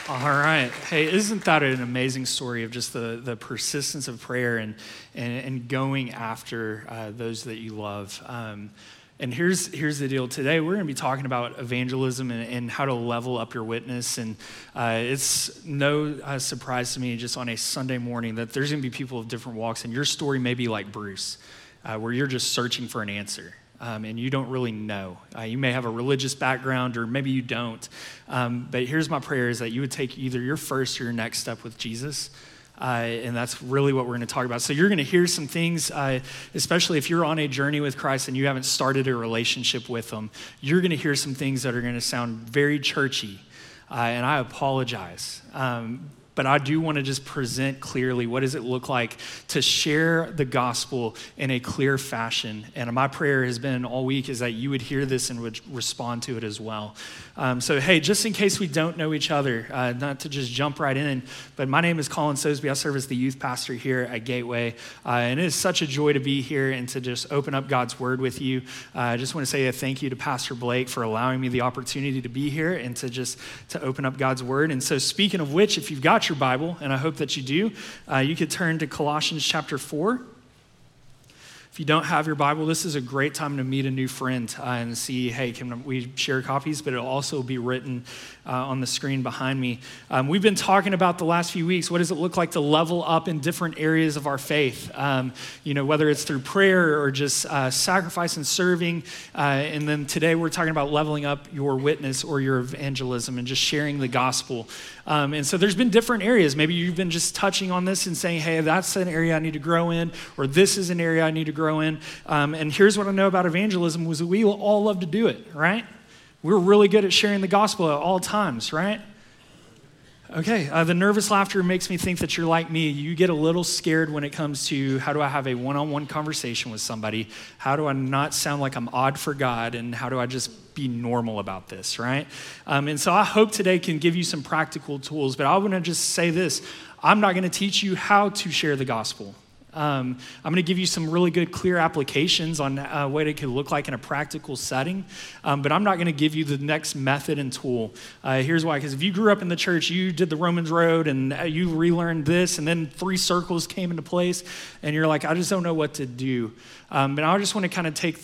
All right. Hey, isn't that an amazing story of just the persistence of prayer and going after those that you love? And here's the deal. Today, we're going to be talking about evangelism and how to level up your witness. And it's no surprise to me just on a Sunday morning that there's going to be people of different walks. And your story may be like Bruce, where you're just searching for an answer. And you don't really know. You may have a religious background or maybe you don't. But here's my prayer is that you would take either your first or your next step with Jesus. And that's really what we're going to talk about. So you're going to hear some things, especially if you're on a journey with Christ and you haven't started a relationship with him, you're going to hear some things that are going to sound very churchy. And I apologize. But I do want to just present clearly what does it look like to share the gospel in a clear fashion. And my prayer has been all week is that you would hear this and would respond to it as well. So hey, just in case we don't know each other, not to just jump right in, but my name is Colin Sosby. I serve as the youth pastor here at Gateway. And it is such a joy to be here and to just open up God's word with you. I just want to say a thank you to Pastor Blake for allowing me the opportunity to be here and to open up God's word. And so speaking of which, if you've got your Bible, and I hope that you do, you could turn to Colossians chapter 4. If you don't have your Bible, this is a great time to meet a new friend and see, hey, can we share copies? But it'll also be written on the screen behind me. We've been talking about the last few weeks, what does it look like to level up in different areas of our faith? Whether it's through prayer or just sacrifice and serving. And then today we're talking about leveling up your witness or your evangelism and just sharing the gospel. And so there's been different areas. Maybe you've been just touching on this and saying, hey, that's an area I need to grow in, or this is an area I need to grow in. And here's what I know about evangelism was that we all love to do it, right? We're really good at sharing the gospel at all times, right? Okay, the nervous laughter makes me think that you're like me. You get a little scared when it comes to how do I have a one-on-one conversation with somebody? How do I not sound like I'm odd for God? And how do I just be normal about this, right? And so I hope today can give you some practical tools, but I want to just say this. I'm not going to teach you how to share the gospel. I'm going to give you some really good, clear applications on what it could look like in a practical setting, but I'm not going to give you the next method and tool. Here's why, because if you grew up in the church, you did the Romans Road, and you relearned this, and then 3 circles came into place, and you're like, I just don't know what to do. But I just want to kind of take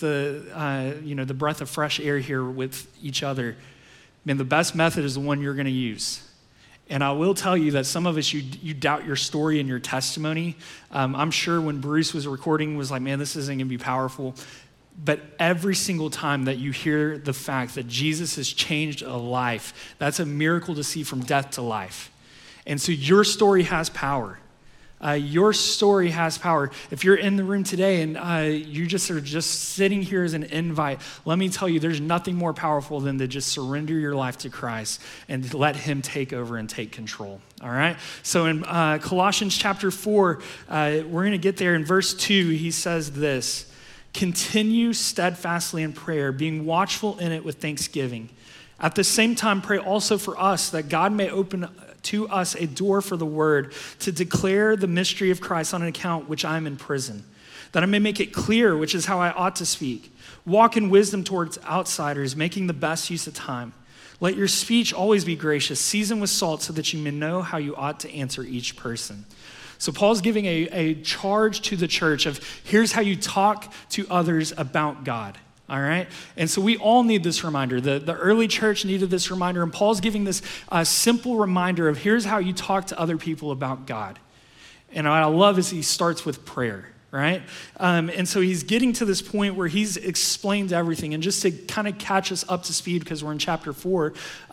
the breath of fresh air here with each other. Man, the best method is the one you're going to use. And I will tell you that some of us, you doubt your story and your testimony. I'm sure when Bruce was recording was like, man, this isn't going to be powerful. But every single time that you hear the fact that Jesus has changed a life, that's a miracle to see from death to life. And so your story has power. Your story has power. If you're in the room today and you just are just sitting here as an invite, let me tell you, there's nothing more powerful than to just surrender your life to Christ and let him take over and take control. All right? So in Colossians chapter 4, we're going to get there in verse 2. He says this, continue steadfastly in prayer, being watchful in it with thanksgiving. At the same time, pray also for us that God may open to us a door for the word to declare the mystery of Christ on an account which I am in prison, that I may make it clear, which is how I ought to speak. Walk in wisdom towards outsiders, making the best use of time. Let your speech always be gracious, seasoned with salt, so that you may know how you ought to answer each person. So Paul's giving a charge to the church of here's how you talk to others about God. All right? And so we all need this reminder. The early church needed this reminder, and Paul's giving this simple reminder of here's how you talk to other people about God. And what I love is he starts with prayer, right? And so he's getting to this point where he's explained everything. And just to kind of catch us up to speed, because we're in chapter 4,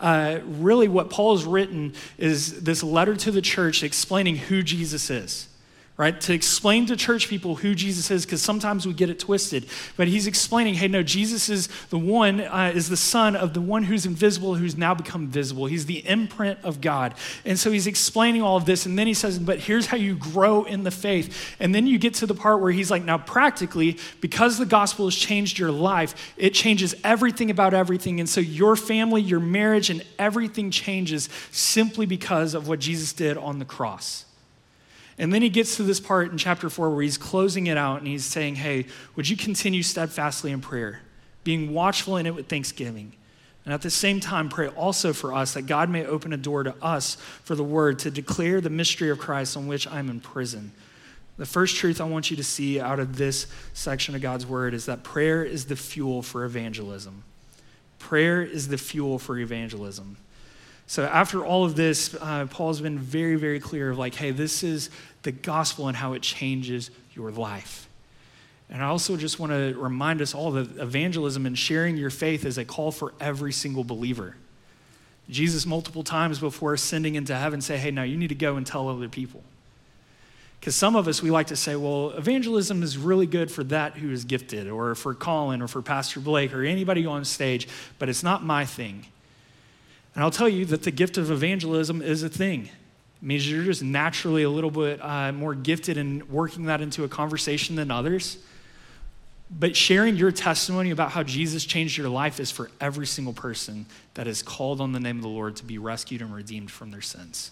really what Paul's written is this letter to the church explaining who Jesus is. Right? To explain to church people who Jesus is, because sometimes we get it twisted. But he's explaining, hey, no, Jesus is the one, is the son of the one who's invisible, who's now become visible. He's the imprint of God. And so he's explaining all of this. And then he says, but here's how you grow in the faith. And then you get to the part where he's like, now practically, because the gospel has changed your life, it changes everything about everything. And so your family, your marriage, and everything changes simply because of what Jesus did on the cross. And then he gets to this part in chapter 4 where he's closing it out and he's saying, hey, would you continue steadfastly in prayer, being watchful in it with thanksgiving? And at the same time, pray also for us that God may open a door to us for the word to declare the mystery of Christ on which I'm in prison. The first truth I want you to see out of this section of God's word is that prayer is the fuel for evangelism. Prayer is the fuel for evangelism. So after all of this, Paul's been very, very clear of like, hey, this is the gospel and how it changes your life. And I also just want to remind us all that evangelism and sharing your faith is a call for every single believer. Jesus multiple times before ascending into heaven say, hey, now you need to go and tell other people. Because some of us, we like to say, well, evangelism is really good for that who is gifted, or for Colin, or for Pastor Blake, or anybody on stage, but it's not my thing. And I'll tell you that the gift of evangelism is a thing. It means you're just naturally a little bit more gifted in working that into a conversation than others. But sharing your testimony about how Jesus changed your life is for every single person that is called on the name of the Lord to be rescued and redeemed from their sins.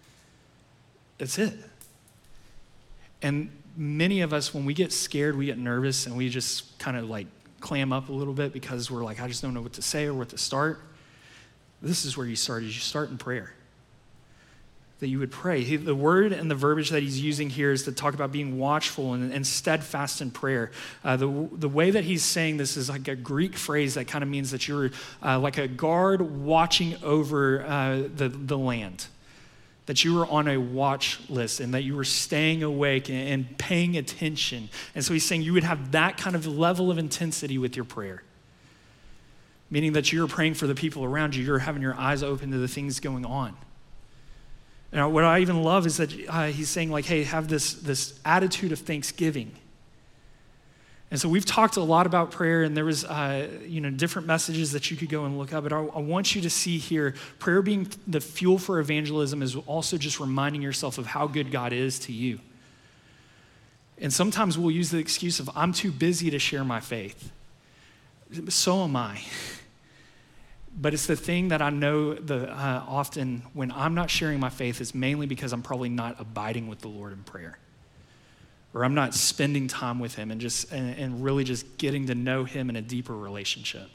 That's it. And many of us, when we get scared, we get nervous, and we just kind of like clam up a little bit because we're like, I just don't know what to say or what to start. This is where you start, is you start in prayer. That you would pray. The word and the verbiage that he's using here is to talk about being watchful and steadfast in prayer. The way that he's saying this is like a Greek phrase that kind of means that you're like a guard watching over the land. That you were on a watch list and that you were staying awake and paying attention. And so he's saying you would have that kind of level of intensity with your prayer. Meaning that you're praying for the people around you. You're having your eyes open to the things going on. Now, what I even love is that he's saying like, hey, have this attitude of thanksgiving. And so we've talked a lot about prayer, and there was different messages that you could go and look up, but I want you to see here, prayer being the fuel for evangelism is also just reminding yourself of how good God is to you. And sometimes we'll use the excuse of, I'm too busy to share my faith. So am I. But it's the thing that I know often when I'm not sharing my faith is mainly because I'm probably not abiding with the Lord in prayer. Or I'm not spending time with him and really just getting to know him in a deeper relationship.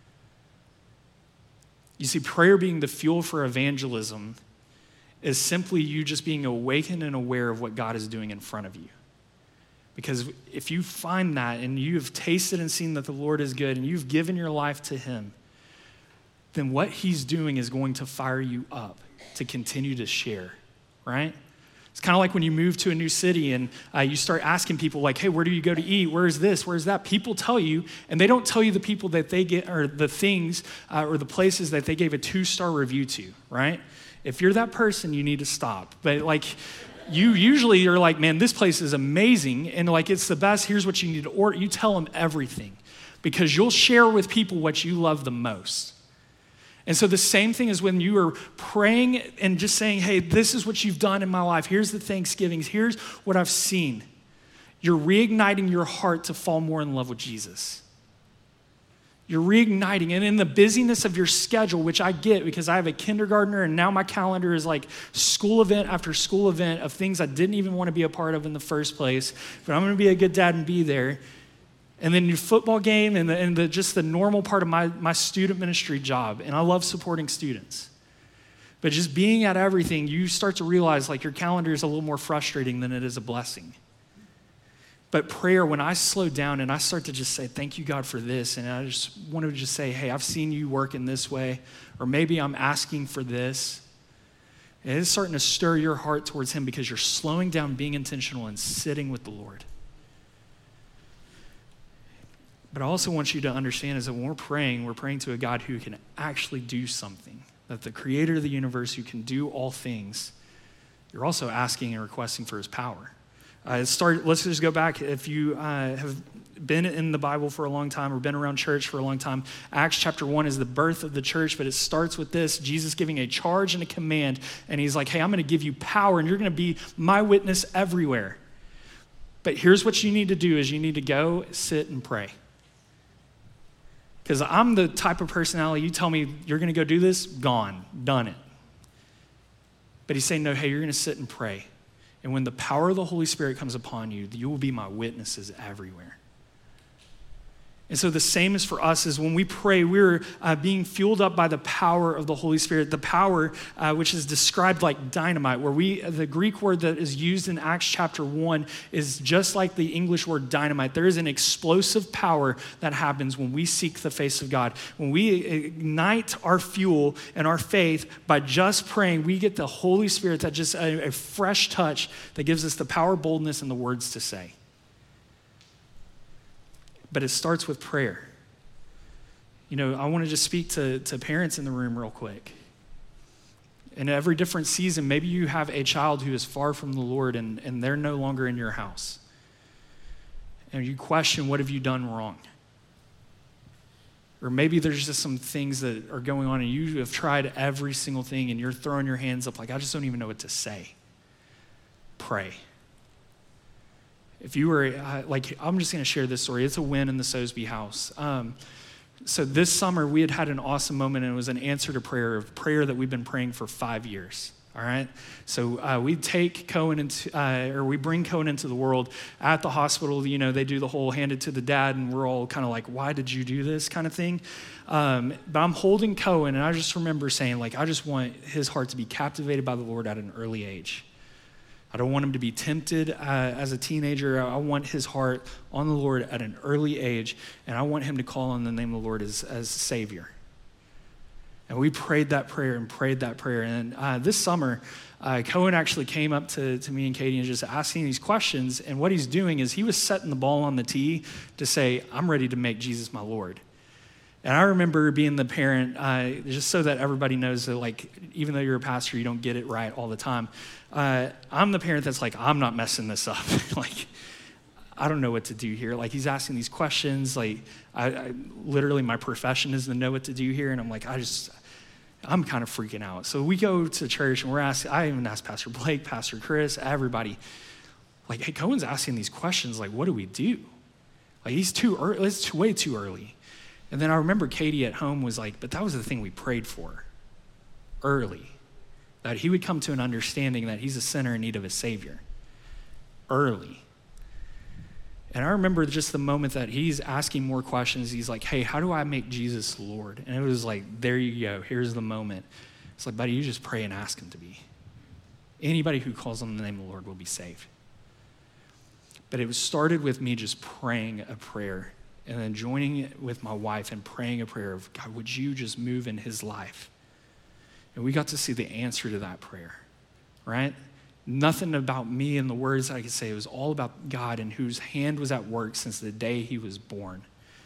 You see, prayer being the fuel for evangelism is simply you just being awakened and aware of what God is doing in front of you. Because if you find that and you've tasted and seen that the Lord is good and you've given your life to him, then what he's doing is going to fire you up to continue to share, right? It's kind of like when you move to a new city and you start asking people like, hey, where do you go to eat? Where's this? Where's that? People tell you, and they don't tell you the people that they get or the things or the places that they gave a 2-star review to, right? If you're that person, you need to stop. But like, you usually are like, man, this place is amazing, and like it's the best. Here's what you need to order. You tell them everything because you'll share with people what you love the most. And so the same thing is when you are praying and just saying, hey, this is what you've done in my life. Here's the thanksgivings. Here's what I've seen. You're reigniting your heart to fall more in love with Jesus. You're reigniting. And in the busyness of your schedule, which I get because I have a kindergartner and now my calendar is like school event after school event of things I didn't even want to be a part of in the first place, but I'm going to be a good dad and be there. And then your football game and just the normal part of my student ministry job. And I love supporting students. But just being at everything, you start to realize like your calendar is a little more frustrating than it is a blessing. But prayer, when I slow down and I start to just say, thank you, God, for this. And I just want to just say, hey, I've seen you work in this way. Or maybe I'm asking for this. And it's starting to stir your heart towards him because you're slowing down, being intentional, and sitting with the Lord. But I also want you to understand is that when we're praying to a God who can actually do something, that the creator of the universe who can do all things, you're also asking and requesting for his power. Let's just go back. If you have been in the Bible for a long time or been around church for a long time, Acts chapter 1 is the birth of the church, but it starts with this, Jesus giving a charge and a command, and he's like, hey, I'm going to give you power, and you're going to be my witness everywhere. But here's what you need to do is you need to go sit and pray. Because I'm the type of personality, you tell me you're going to go do this, gone, done it. But he's saying, no, hey, you're going to sit and pray. And when the power of the Holy Spirit comes upon you, you will be my witnesses everywhere. And so the same is for us, is when we pray, we're being fueled up by the power of the Holy Spirit, the power which is described like dynamite, where the Greek word that is used in Acts chapter 1 is just like the English word dynamite. There is an explosive power that happens when we seek the face of God. When we ignite our fuel and our faith by just praying, we get the Holy Spirit, that just a fresh touch that gives us the power, boldness, and the words to say. But it starts with prayer. I want to just speak to parents in the room real quick. In every different season, maybe you have a child who is far from the Lord and they're no longer in your house. And you question, what have you done wrong? Or maybe there's just some things that are going on and you have tried every single thing and you're throwing your hands up like, I just don't even know what to say. Pray. If you were, I'm just going to share this story. It's a win in the Sosby house. So this summer, we had an awesome moment, and it was an answer to prayer that we've been praying for 5 years, all right? So we take Cohen we bring Cohen into the world at the hospital. They do the whole hand it to the dad, and we're all kind of like, why did you do this kind of thing? But I'm holding Cohen, and I just remember saying, I just want his heart to be captivated by the Lord at an early age. I don't want him to be tempted as a teenager. I want his heart on the Lord at an early age, and I want him to call on the name of the Lord as Savior. And we prayed that prayer. And this summer, Cohen actually came up to me and Katie and just asking these questions. And what he's doing is he was setting the ball on the tee to say, I'm ready to make Jesus my Lord. And I remember being the parent, just so that everybody knows that, even though you're a pastor, you don't get it right all the time. I'm the parent that's like, I'm not messing this up. I don't know what to do here. He's asking these questions. I literally, my profession is to know what to do here. And I'm like, I'm kind of freaking out. So we go to church and I even asked Pastor Blake, Pastor Chris, everybody, hey, Cohen's asking these questions. What do we do? He's too early. It's way too early. And then I remember Katie at home was like, but that was the thing we prayed for early, that he would come to an understanding that he's a sinner in need of a Savior early. And I remember just the moment that he's asking more questions. He's like, hey, how do I make Jesus Lord? And it was like, there you go. Here's the moment. It's like, buddy, you just pray and ask him to be. Anybody who calls on the name of the Lord will be saved. But it was started with me just praying a prayer and then joining with my wife and praying a prayer of, God, would you just move in his life? And we got to see the answer to that prayer, right? Nothing about me and the words that I could say. It was all about God and whose hand was at work since the day he was born.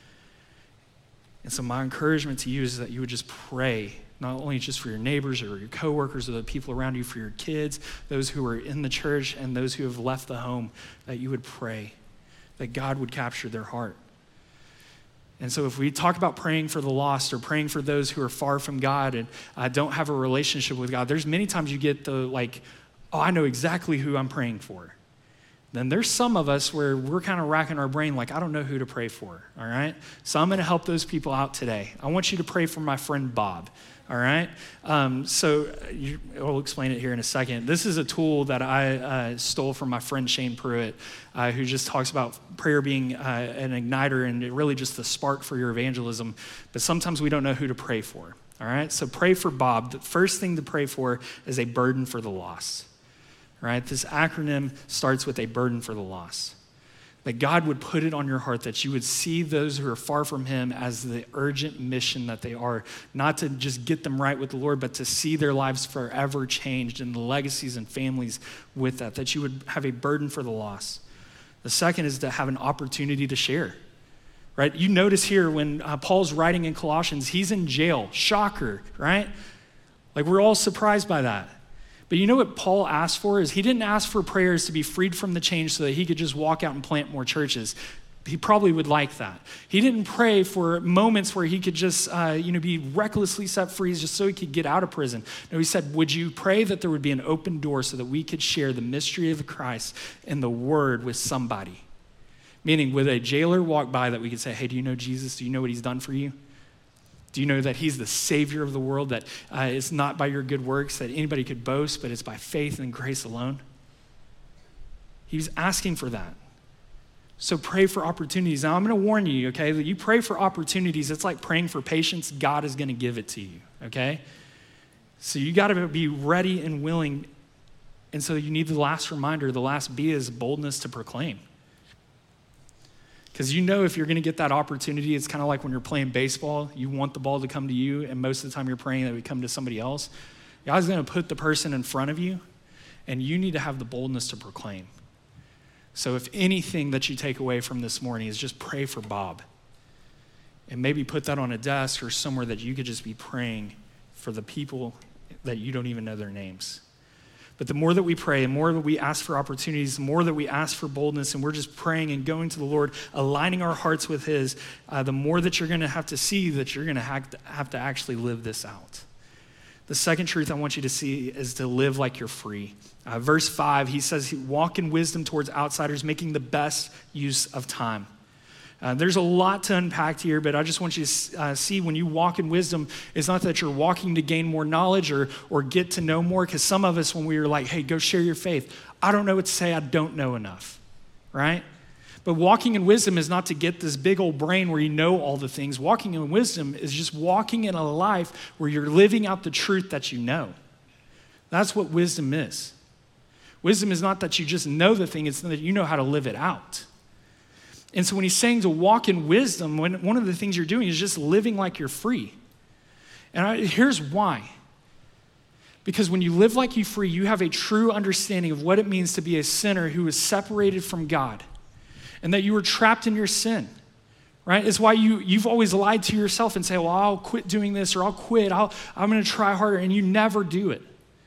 And so my encouragement to you is that you would just pray, not only just for your neighbors or your coworkers or the people around you, for your kids, those who are in the church and those who have left the home, that you would pray, that God would capture their heart. And so if we talk about praying for the lost or praying for those who are far from God and don't have a relationship with God, there's many times you get the I know exactly who I'm praying for. Then there's some of us where we're kind of racking our brain I don't know who to pray for, all right? So I'm going to help those people out today. I want you to pray for my friend Bob, all right? I'll explain it here in a second. This is a tool that I stole from my friend Shane Pruitt, who just talks about prayer being an igniter and really just the spark for your evangelism. But sometimes we don't know who to pray for, all right? So pray for Bob. The first thing to pray for is a burden for the lost, right? This acronym starts with a burden for the lost. That God would put it on your heart, that you would see those who are far from him as the urgent mission that they are, not to just get them right with the Lord, but to see their lives forever changed and the legacies and families with that you would have a burden for the lost. The second is to have an opportunity to share, right? You notice here when Paul's writing in Colossians, he's in jail. Shocker, right? We're all surprised by that. But you know what Paul asked for is he didn't ask for prayers to be freed from the chains so that he could just walk out and plant more churches. He probably would like that. He didn't pray for moments where he could just, be recklessly set free just so he could get out of prison. No, he said, would you pray that there would be an open door so that we could share the mystery of Christ and the word with somebody? Meaning, would a jailer walk by that we could say, hey, do you know Jesus? Do you know what he's done for you? Do you know that he's the Savior of the world, that it's not by your good works that anybody could boast, but it's by faith and grace alone? He was asking for that. So pray for opportunities. Now I'm going to warn you, okay, that you pray for opportunities, it's like praying for patience. God is going to give it to you, okay? So you got to be ready and willing. And so you need the last reminder, the last B is boldness to proclaim. Because you know if you're going to get that opportunity, it's kind of like when you're playing baseball, you want the ball to come to you, and most of the time you're praying that it would come to somebody else. God's going to put the person in front of you, and you need to have the boldness to proclaim. So if anything that you take away from this morning is just pray for Bob. And maybe put that on a desk or somewhere that you could just be praying for the people that you don't even know their names. But the more that we pray, the more that we ask for opportunities, the more that we ask for boldness, and we're just praying and going to the Lord, aligning our hearts with his, the more that you're going to have to see that you're going to have to actually live this out. The second truth I want you to see is to live like you're free. Verse 5, he says, walk in wisdom towards outsiders, making the best use of time. There's a lot to unpack here, but I just want you to see when you walk in wisdom, it's not that you're walking to gain more knowledge or get to know more, because some of us, when we were like, hey, go share your faith, I don't know what to say, I don't know enough, right? But walking in wisdom is not to get this big old brain where you know all the things. Walking in wisdom is just walking in a life where you're living out the truth that you know. That's what wisdom is. Wisdom is not that you just know the thing, it's that you know how to live it out. And so when he's saying to walk in wisdom, one of the things you're doing is just living like you're free. And here's why. Because when you live like you're free, you have a true understanding of what it means to be a sinner who is separated from God and that you were trapped in your sin, right? It's why you've always lied to yourself and say, well, I'll quit doing this or I'll quit. I'm going to try harder, and you never do it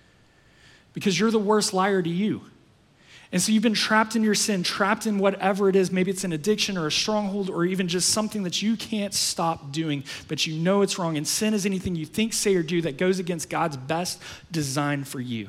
because you're the worst liar to you. And so you've been trapped in your sin, trapped in whatever it is. Maybe it's an addiction or a stronghold or even just something that you can't stop doing, but you know it's wrong. And sin is anything you think, say, or do that goes against God's best design for you.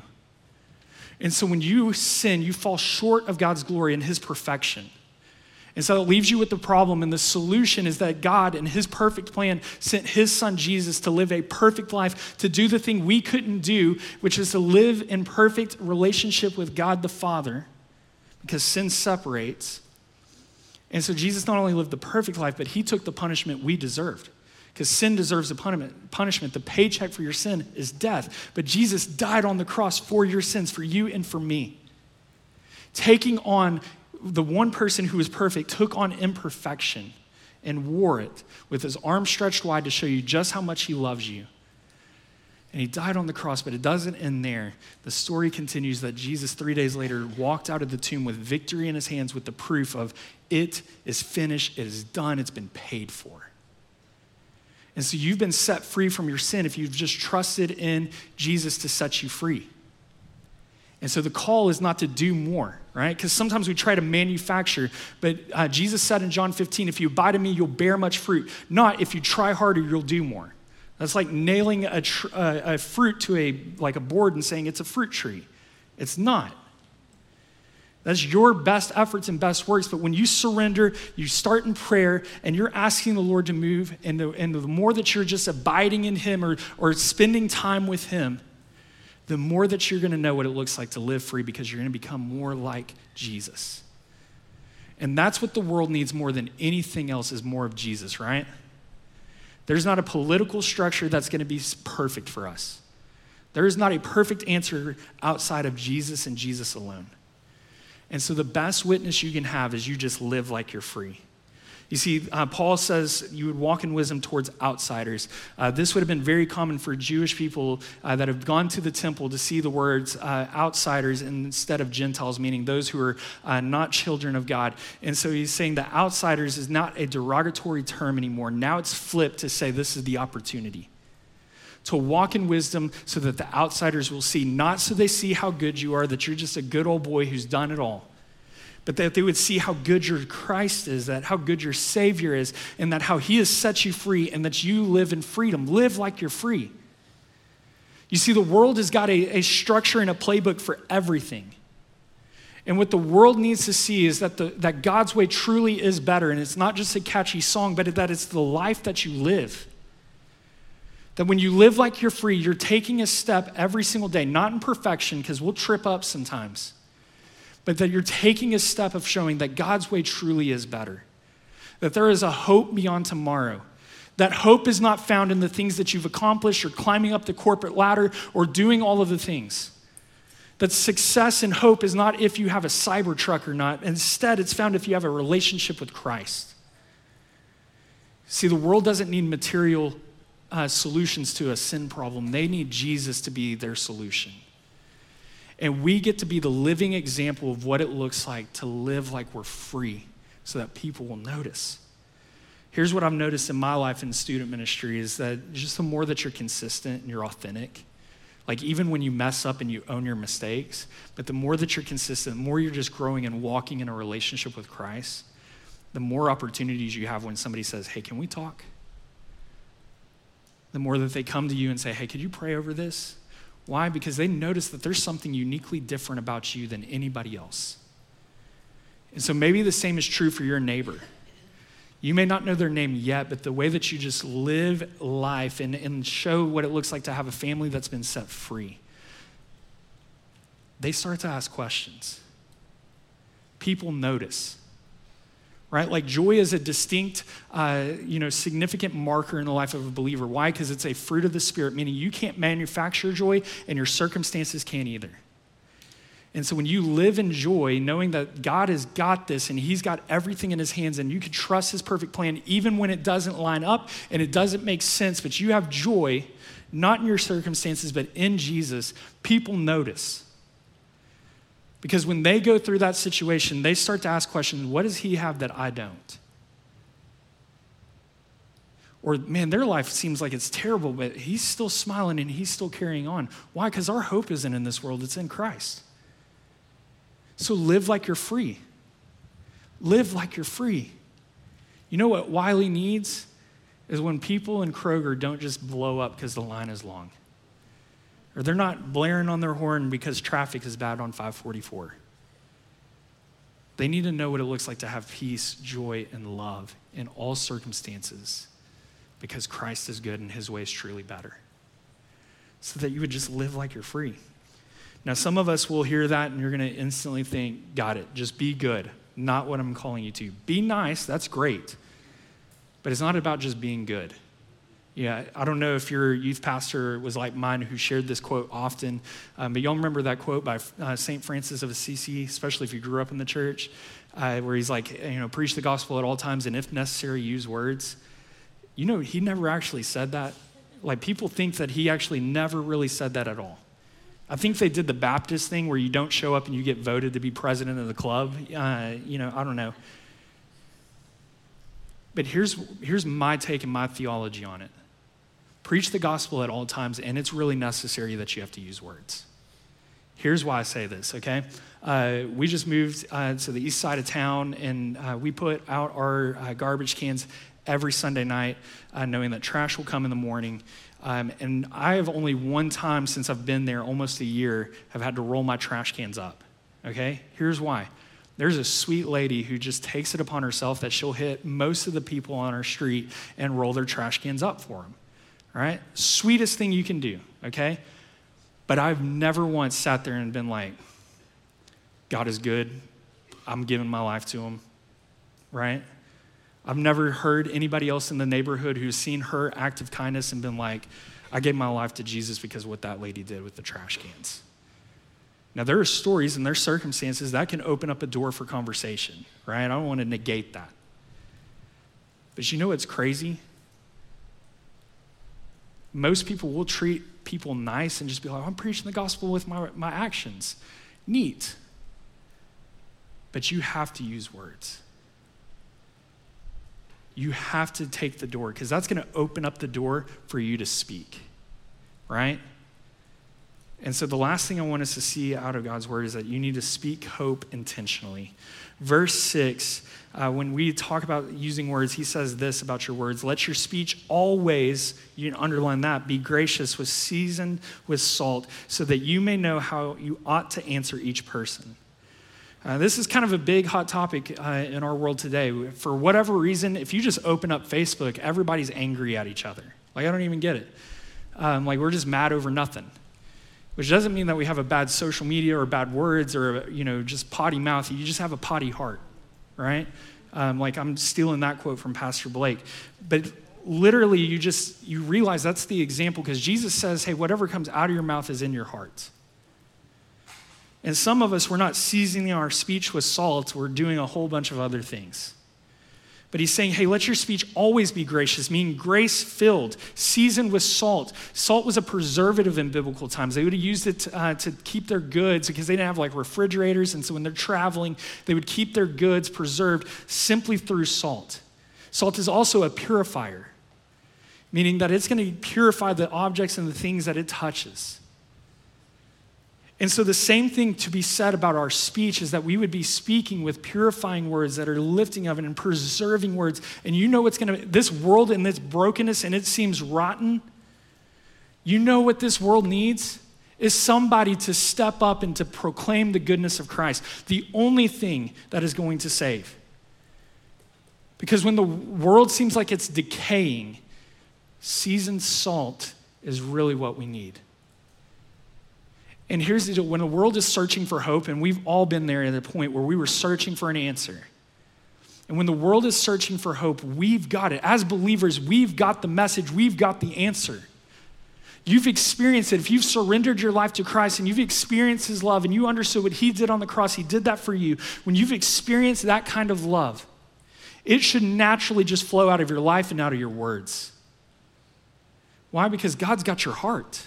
And so when you sin, you fall short of God's glory and his perfection. And so it leaves you with the problem, and the solution is that God, in his perfect plan, sent his son Jesus to live a perfect life, to do the thing we couldn't do, which is to live in perfect relationship with God the Father, because sin separates. And so Jesus not only lived the perfect life, but he took the punishment we deserved, because sin deserves a punishment. The paycheck for your sin is death, but Jesus died on the cross for your sins, for you and for me. Taking on the one person who was perfect, took on imperfection and wore it with his arms stretched wide to show you just how much he loves you. And he died on the cross, but it doesn't end there. The story continues that Jesus 3 days later walked out of the tomb with victory in his hands, with the proof of it is finished, it is done, it's been paid for. And so you've been set free from your sin if you've just trusted in Jesus to set you free. And so the call is not to do more, right? Because sometimes we try to manufacture, but Jesus said in John 15, if you abide in me, you'll bear much fruit. Not if you try harder, you'll do more. That's like nailing a fruit to a board and saying it's a fruit tree. It's not. That's your best efforts and best works. But when you surrender, you start in prayer, and you're asking the Lord to move, and the more that you're just abiding in him or spending time with him, the more that you're going to know what it looks like to live free, because you're going to become more like Jesus. And that's what the world needs more than anything else, is more of Jesus, right? There's not a political structure that's going to be perfect for us. There is not a perfect answer outside of Jesus and Jesus alone. And so the best witness you can have is you just live like you're free. You see, Paul says you would walk in wisdom towards outsiders. This would have been very common for Jewish people that have gone to the temple to see the words outsiders instead of Gentiles, meaning those who are not children of God. And so he's saying that outsiders is not a derogatory term anymore. Now it's flipped to say this is the opportunity to walk in wisdom so that the outsiders will see, not so they see how good you are, that you're just a good old boy who's done it all, but that they would see how good your Christ is, that how good your Savior is, and that how he has set you free, and that you live in freedom. Live like you're free. You see, the world has got a structure and a playbook for everything. And what the world needs to see is that God's way truly is better, and it's not just a catchy song, but that it's the life that you live. That when you live like you're free, you're taking a step every single day, not in perfection, because we'll trip up sometimes, but that you're taking a step of showing that God's way truly is better, that there is a hope beyond tomorrow. That hope is not found in the things that you've accomplished or climbing up the corporate ladder or doing all of the things. That success and hope is not if you have a Cybertruck or not. Instead, it's found if you have a relationship with Christ. See, the world doesn't need material solutions to a sin problem. They need Jesus to be their solution. And we get to be the living example of what it looks like to live like we're free so that people will notice. Here's what I've noticed in my life in student ministry is that just the more that you're consistent and you're authentic, like even when you mess up and you own your mistakes, but the more that you're consistent, the more you're just growing and walking in a relationship with Christ, the more opportunities you have when somebody says, hey, can we talk? The more that they come to you and say, hey, could you pray over this? Why? Because they notice that there's something uniquely different about you than anybody else. And so maybe the same is true for your neighbor. You may not know their name yet, but the way that you just live life and show what it looks like to have a family that's been set free, they start to ask questions. People notice, right? Like joy is a distinct, significant marker in the life of a believer. Why? Because it's a fruit of the Spirit, meaning you can't manufacture joy and your circumstances can't either. And so when you live in joy, knowing that God has got this and he's got everything in his hands and you can trust his perfect plan even when it doesn't line up and it doesn't make sense, but you have joy, not in your circumstances, but in Jesus, people notice. Because when they go through that situation, they start to ask questions, what does he have that I don't? Or, man, their life seems like it's terrible, but he's still smiling and he's still carrying on. Why? Because our hope isn't in this world, it's in Christ. So live like you're free. Live like you're free. You know what Wiley needs? Is when people in Kroger don't just blow up because the line is long. Or they're not blaring on their horn because traffic is bad on 544. They need to know what it looks like to have peace, joy, and love in all circumstances because Christ is good and his way is truly better. So that you would just live like you're free. Now, some of us will hear that and you're going to instantly think, got it, just be good. Not what I'm calling you to. Be nice, that's great. But it's not about just being good. Yeah, I don't know if your youth pastor was like mine who shared this quote often, but y'all remember that quote by St. Francis of Assisi, especially if you grew up in the church, where he's like, preach the gospel at all times and if necessary, use words. You know, he never actually said that. Like people think that he actually never really said that at all. I think they did the Baptist thing where you don't show up and you get voted to be president of the club. I don't know. But here's my take and my theology on it. Preach the gospel at all times, and it's really necessary that you have to use words. Here's why I say this, okay? We just moved to the east side of town, and we put out our garbage cans every Sunday night, knowing that trash will come in the morning. And I have only one time since I've been there, almost a year, have had to roll my trash cans up, okay? Here's why. There's a sweet lady who just takes it upon herself that she'll hit most of the people on our street and roll their trash cans up for them, all right? Sweetest thing you can do, okay? But I've never once sat there and been like, God is good, I'm giving my life to him, right? I've never heard anybody else in the neighborhood who's seen her act of kindness and been like, I gave my life to Jesus because of what that lady did with the trash cans. Now, there are stories and there are circumstances that can open up a door for conversation, right? I don't want to negate that. But you know what's crazy? Most people will treat people nice and just be like, I'm preaching the gospel with my actions. Neat. But you have to use words. You have to take the door because that's going to open up the door for you to speak, right? And so the last thing I want us to see out of God's word is that you need to speak hope intentionally. Verse 6, when we talk about using words, he says this about your words: let your speech always, you can underline that, be gracious, with seasoned with salt, so that you may know how you ought to answer each person. This is kind of a big hot topic in our world today. For whatever reason, if you just open up Facebook, everybody's angry at each other. Like, I don't even get it. Like, we're just mad over nothing. which doesn't mean that we have a bad social media or bad words or, just potty mouth. You just have a potty heart, right? Like I'm stealing that quote from Pastor Blake. But literally, you realize that's the example because Jesus says, hey, whatever comes out of your mouth is in your heart. And some of us, we're not seasoning our speech with salt. We're doing a whole bunch of other things. But he's saying, hey, let your speech always be gracious, meaning grace-filled, seasoned with salt. Salt was a preservative in biblical times. They would have used it to keep their goods because they didn't have like refrigerators. And so when they're traveling, they would keep their goods preserved simply through salt. Salt is also a purifier, meaning that it's going to purify the objects and the things that it touches. And so the same thing to be said about our speech is that we would be speaking with purifying words that are lifting of it and preserving words. And you know what's going to, this world and this brokenness and it seems rotten, you know what this world needs is somebody to step up and to proclaim the goodness of Christ. The only thing that is going to save. Because when the world seems like it's decaying, seasoned salt is really what we need. And here's the deal, when the world is searching for hope, and we've all been there at a point where we were searching for an answer. And when the world is searching for hope, we've got it. As believers, we've got the message, we've got the answer. You've experienced it. If you've surrendered your life to Christ and you've experienced his love and you understood what he did on the cross, he did that for you. When you've experienced that kind of love, it should naturally just flow out of your life and out of your words. Why? Because God's got your heart.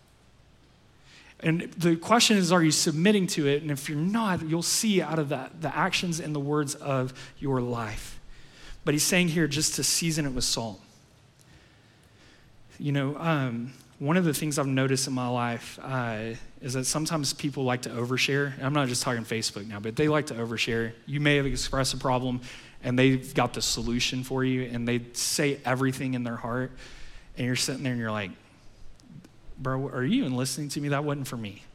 And the question is, are you submitting to it? And if you're not, you'll see out of that the actions and the words of your life. But he's saying here just to season it with salt. One of the things I've noticed in my life is that sometimes people like to overshare. And I'm not just talking Facebook now, but they like to overshare. You may have expressed a problem and they've got the solution for you and they say everything in their heart. And you're sitting there and you're like, bro, are you even listening to me? That wasn't for me.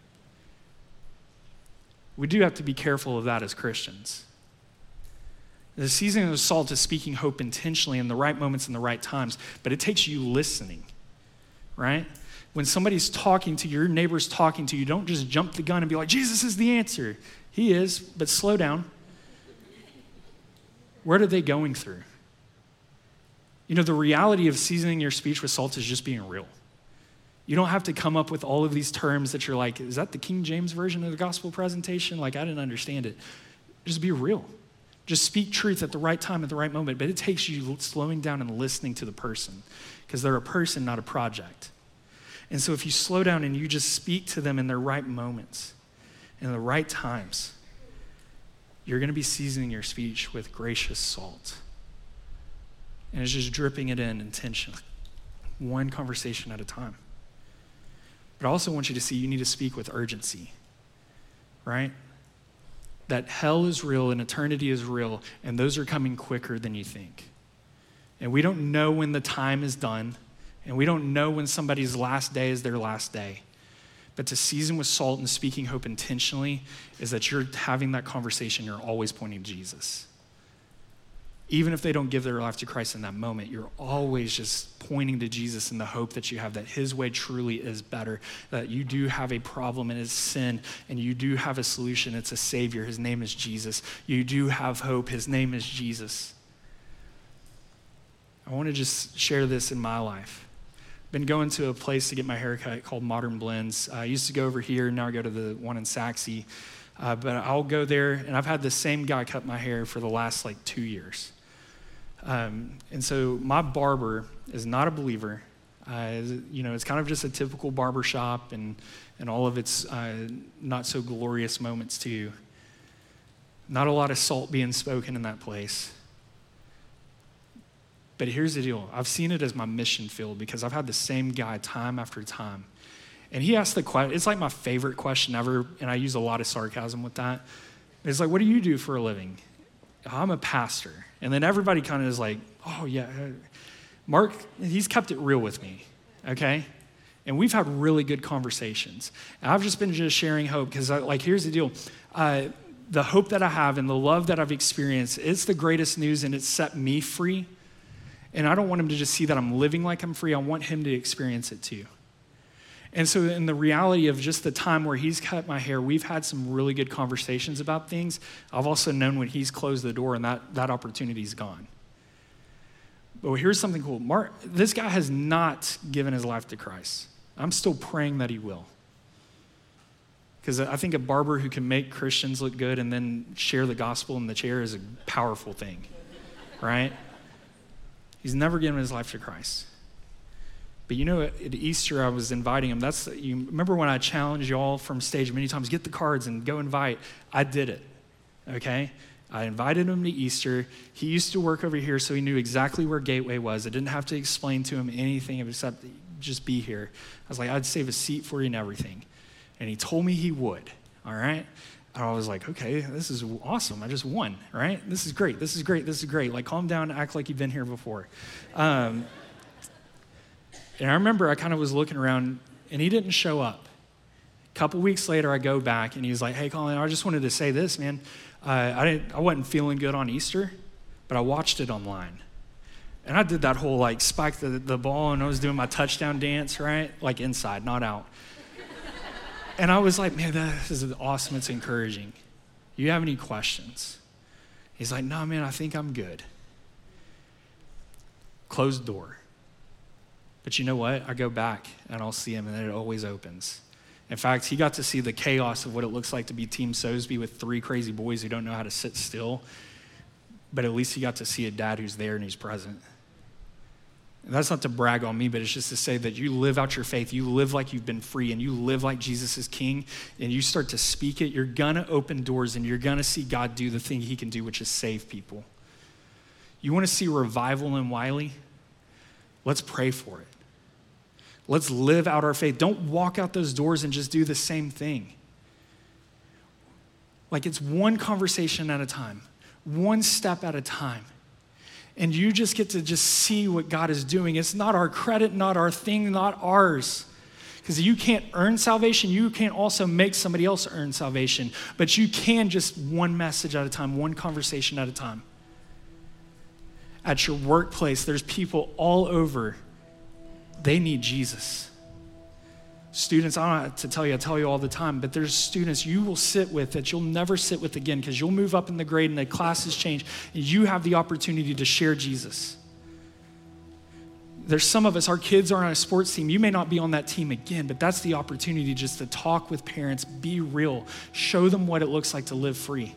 We do have to be careful of that as Christians. The seasoning of salt is speaking hope intentionally in the right moments and the right times, but it takes you listening, right? When somebody's talking to you, your neighbor's talking to you, don't just jump the gun and be like, Jesus is the answer. He is, but slow down. What are they going through? The reality of seasoning your speech with salt is just being real. You don't have to come up with all of these terms that you're like, is that the King James version of the gospel presentation? Like, I didn't understand it. Just be real. Just speak truth at the right time, at the right moment. But it takes you slowing down and listening to the person because they're a person, not a project. And so if you slow down and you just speak to them in their right moments, in the right times, you're going to be seasoning your speech with gracious salt. And it's just dripping it in intentionally, one conversation at a time. But I also want you to see you need to speak with urgency, right? That hell is real and eternity is real, and those are coming quicker than you think. And we don't know when the time is done, and we don't know when somebody's last day is their last day. But to season with salt and speaking hope intentionally is that you're having that conversation, you're always pointing to Jesus. Even if they don't give their life to Christ in that moment, you're always just pointing to Jesus in the hope that you have that his way truly is better, that you do have a problem and it's sin, and you do have a solution. It's a Savior. His name is Jesus. You do have hope. His name is Jesus. I want to just share this in my life. I've been going to a place to get my haircut called Modern Blends. I used to go over here. Now I go to the one in Saxe. But I'll go there, and I've had the same guy cut my hair for the last 2 years. And so my barber is not a believer. It's kind of just a typical barber shop and all of its not so glorious moments too. Not a lot of salt being spoken in that place. But here's the deal. I've seen it as my mission field because I've had the same guy time after time. And he asked the question, it's like my favorite question ever, and I use a lot of sarcasm with that. It's like, what do you do for a living? I'm a pastor. And then everybody kind of is like, oh yeah, Mark, he's kept it real with me, okay? And we've had really good conversations. And I've just been sharing hope because here's the deal. The hope that I have and the love that I've experienced, it's the greatest news and it's set me free. And I don't want him to just see that I'm living like I'm free. I want him to experience it too. And so in the reality of just the time where he's cut my hair, we've had some really good conversations about things. I've also known when he's closed the door and that opportunity's gone. But here's something cool. This guy has not given his life to Christ. I'm still praying that he will. Because I think a barber who can make Christians look good and then share the gospel in the chair is a powerful thing, right? He's never given his life to Christ. But you know, at Easter, I was inviting him. You remember when I challenged y'all from stage many times, get the cards and go invite? I did it, okay? I invited him to Easter. He used to work over here, so he knew exactly where Gateway was. I didn't have to explain to him anything except just be here. I was like, I'd save a seat for you and everything. And he told me he would, all right? And I was like, okay, this is awesome. I just won, right? This is great. This is great. This is great. Like, calm down, act like you've been here before. And I remember I kind of was looking around, and he didn't show up. A couple weeks later, I go back, and he was like, hey, Colin, I just wanted to say this, man. I wasn't feeling good on Easter, but I watched it online. And I did that whole, like, spike the ball, and I was doing my touchdown dance, right? Like inside, not out. And I was like, man, this is awesome. It's encouraging. You have any questions? He's like, no, man, I think I'm good. Closed door. But you know what? I go back and I'll see him, and then it always opens. In fact, he got to see the chaos of what it looks like to be Team Soseby with 3 crazy boys who don't know how to sit still. But at least he got to see a dad who's there and he's present. And that's not to brag on me, but it's just to say that you live out your faith. You live like you've been free, and you live like Jesus is king, and you start to speak it. You're going to open doors, and you're going to see God do the thing he can do, which is save people. You want to see revival in Wiley? Let's pray for it. Let's live out our faith. Don't walk out those doors and just do the same thing. Like, it's one conversation at a time, one step at a time. And you just get to just see what God is doing. It's not our credit, not our thing, not ours. Because you can't earn salvation. You can't also make somebody else earn salvation. But you can just one message at a time, one conversation at a time. At your workplace, there's people all over. They need Jesus. Students, I don't have to tell you, I tell you all the time, but there's students you will sit with that you'll never sit with again because you'll move up in the grade and the classes change, and you have the opportunity to share Jesus. There's some of us, our kids are on a sports team. You may not be on that team again, but that's the opportunity just to talk with parents, be real, show them what it looks like to live free.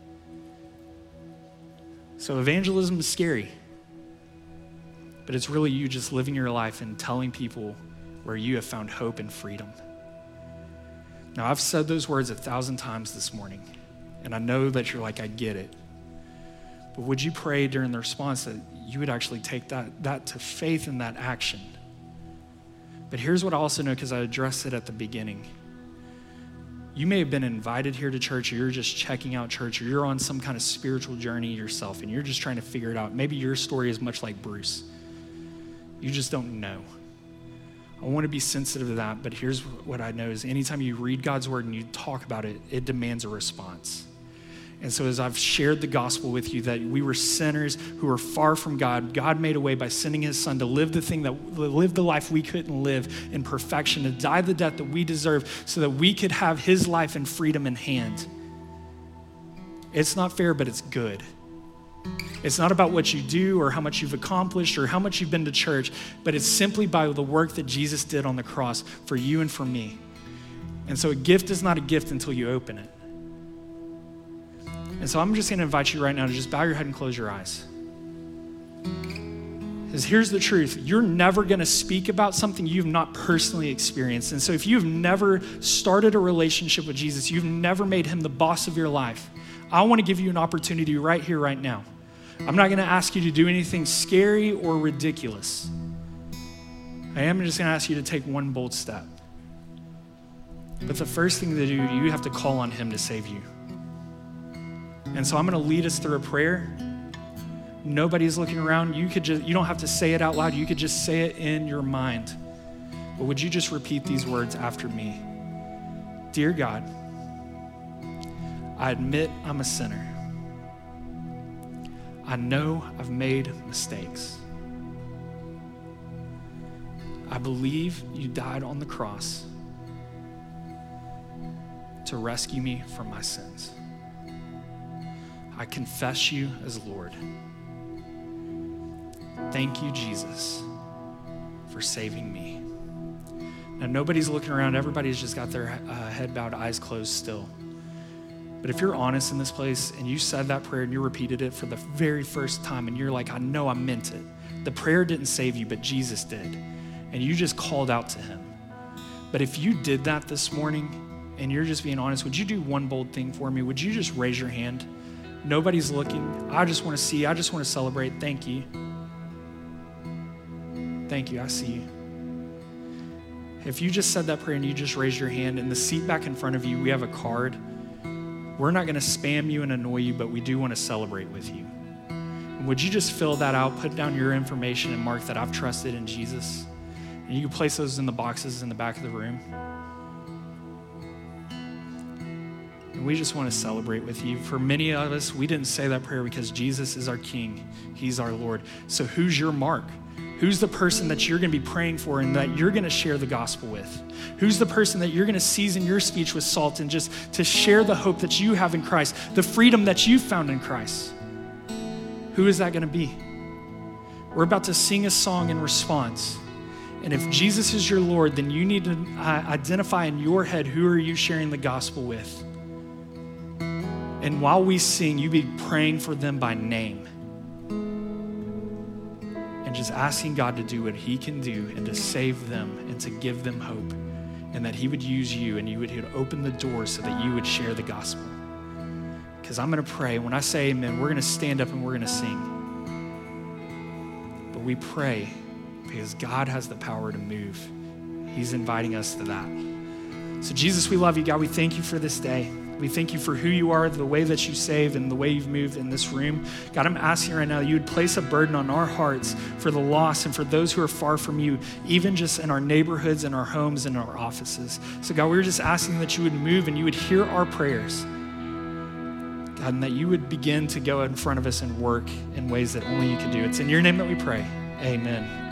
So evangelism is scary. But it's really you just living your life and telling people where you have found hope and freedom. Now, I've said those words 1,000 times this morning, and I know that you're like, I get it. But would you pray during the response that you would actually take that to faith and that action? But here's what I also know, because I addressed it at the beginning. You may have been invited here to church, or you're just checking out church, or you're on some kind of spiritual journey yourself, and you're just trying to figure it out. Maybe your story is much like Bruce. You just don't know. I want to be sensitive to that, but here's what I know is anytime you read God's word and you talk about it, it demands a response. And so as I've shared the gospel with you that we were sinners who were far from God, God made a way by sending his son to live the life we couldn't live in perfection, to die the death that we deserve so that we could have his life and freedom in hand. It's not fair, but it's good. It's not about what you do or how much you've accomplished or how much you've been to church, but it's simply by the work that Jesus did on the cross for you and for me. And so a gift is not a gift until you open it. And so I'm just going to invite you right now to just bow your head and close your eyes. Because here's the truth. You're never going to speak about something you've not personally experienced. And so if you've never started a relationship with Jesus, you've never made him the boss of your life, I want to give you an opportunity right here, right now. I'm not going to ask you to do anything scary or ridiculous. I am just going to ask you to take one bold step. But the first thing to do, you have to call on him to save you. And so I'm going to lead us through a prayer. Nobody's looking around. You don't have to say it out loud. You could just say it in your mind. But would you just repeat these words after me? Dear God, I admit I'm a sinner. I know I've made mistakes. I believe you died on the cross to rescue me from my sins. I confess you as Lord. Thank you, Jesus, for saving me. Now, nobody's looking around. Everybody's just got their head bowed, eyes closed still. But if you're honest in this place and you said that prayer and you repeated it for the very first time and you're like, I know I meant it. The prayer didn't save you, but Jesus did. And you just called out to him. But if you did that this morning and you're just being honest, would you do one bold thing for me? Would you just raise your hand? Nobody's looking. I just want to see. I just want to celebrate. Thank you. Thank you. I see you. If you just said that prayer and you just raised your hand, in the seat back in front of you, we have a card. We're not going to spam you and annoy you, but we do want to celebrate with you. And would you just fill that out, put down your information, and mark that I've trusted in Jesus? And you can place those in the boxes in the back of the room. And we just want to celebrate with you. For many of us, we didn't say that prayer because Jesus is our King. He's our Lord. So who's your mark? Who's the person that you're going to be praying for and that you're going to share the gospel with? Who's the person that you're going to season your speech with salt and just to share the hope that you have in Christ, the freedom that you've found in Christ? Who is that going to be? We're about to sing a song in response. And if Jesus is your Lord, then you need to identify in your head, who are you sharing the gospel with? And while we sing, you be praying for them by name. And just asking God to do what he can do and to save them and to give them hope. And that he would use you and you would open the door so that you would share the gospel. Because I'm going to pray. When I say amen, we're going to stand up and we're going to sing. But we pray because God has the power to move. He's inviting us to that. So Jesus, we love you. God, we thank you for this day. We thank you for who you are, the way that you save, and the way you've moved in this room. God, I'm asking right now that you would place a burden on our hearts for the lost and for those who are far from you, even just in our neighborhoods, in our homes, in our offices. So God, we're just asking that you would move and you would hear our prayers. God, and that you would begin to go in front of us and work in ways that only you can do. It's in your name that we pray. Amen.